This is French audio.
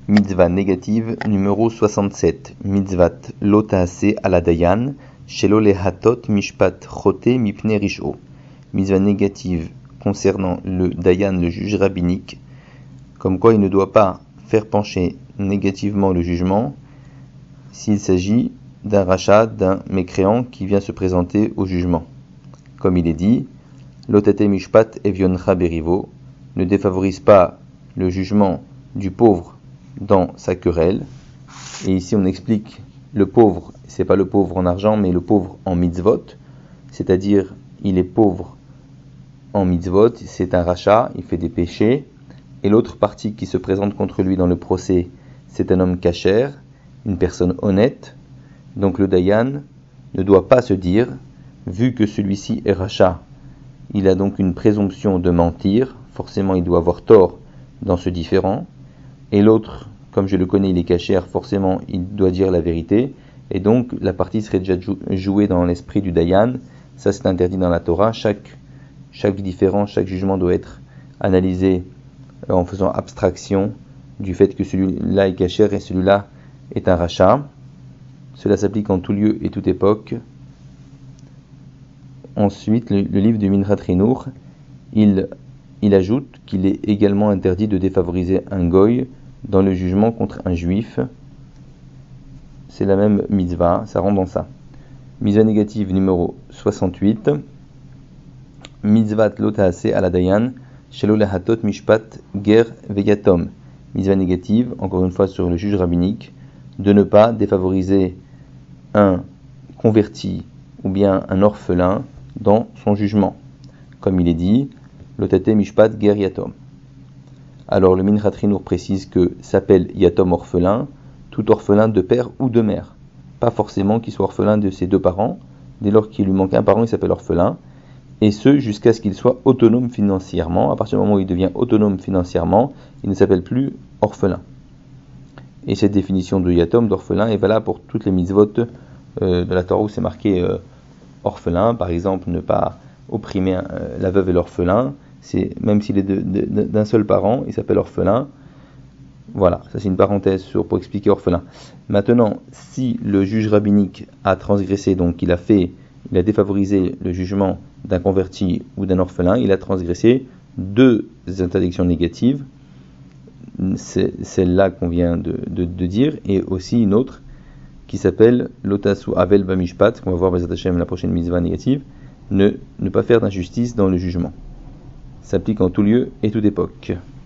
Mitzvah négative numéro 67. Mitzvat lotaase ala dayan, shelo lehatot mishpat chote mipne risho. Mitzvah négative concernant le dayan, le juge rabbinique, comme quoi il ne doit pas faire pencher négativement le jugement s'il s'agit d'un rachat, d'un mécréant qui vient se présenter au jugement. Comme il est dit, lotate mishpat evioncha berivo, ne défavorise pas le jugement du pauvre dans sa querelle. Et ici on explique le pauvre, c'est pas le pauvre en argent, mais le pauvre en mitzvot, c'est-à-dire il est pauvre en mitzvot, c'est un rachat, il fait des péchés, et l'autre partie qui se présente contre lui dans le procès, c'est un homme kasher, une personne honnête. Donc le dayan ne doit pas se dire, vu que celui-ci est rachat, il a donc une présomption de mentir, forcément il doit avoir tort dans ce différend, et l'autre, comme je le connais, il est kasher, forcément il doit dire la vérité, et donc la partie serait déjà jouée dans l'esprit du dayan. Ça c'est interdit dans la Torah. Chaque différend, chaque jugement doit être analysé en faisant abstraction du fait que celui-là est kasher et celui-là est un rachat. Cela s'applique en tout lieu et toute époque. Ensuite, le livre du Minhat Chinour, il ajoute qu'il est également interdit de défavoriser un goy dans le jugement contre un juif. C'est la même mitzvah, ça rentre dans ça. Mitzvah négative numéro 68. Mitzvat lotaase ala dayan, shelo lehatot mishpat ger veyatom. Mitzvah négative, encore une fois sur le juge rabbinique, de ne pas défavoriser un converti ou bien un orphelin dans son jugement. Comme il est dit, lotate mishpat ger yatom. Alors le Minhat Chinour précise que s'appelle yatom orphelin, tout orphelin de père ou de mère. Pas forcément qu'il soit orphelin de ses deux parents. Dès lors qu'il lui manque un parent, il s'appelle orphelin. Et ce, jusqu'à ce qu'il soit autonome financièrement. À partir du moment où il devient autonome financièrement, il ne s'appelle plus orphelin. Et cette définition de yatom, d'orphelin, est valable pour toutes les mitzvot de la Torah où c'est marqué orphelin. Par exemple, ne pas opprimer la veuve et l'orphelin. Même s'il est d'un seul parent, il s'appelle orphelin. Voilà, ça c'est une parenthèse pour expliquer orphelin. Maintenant, si le juge rabbinique a transgressé, donc il a défavorisé le jugement d'un converti ou d'un orphelin, il a transgressé deux interdictions négatives, c'est celle-là qu'on vient de dire, et aussi une autre qui s'appelle Lotasu Avel Bamishpat, qu'on va voir Bezat Hashem la prochaine mitzvah négative, ne pas faire d'injustice dans le jugement. Ça s'applique en tout lieu et toute époque.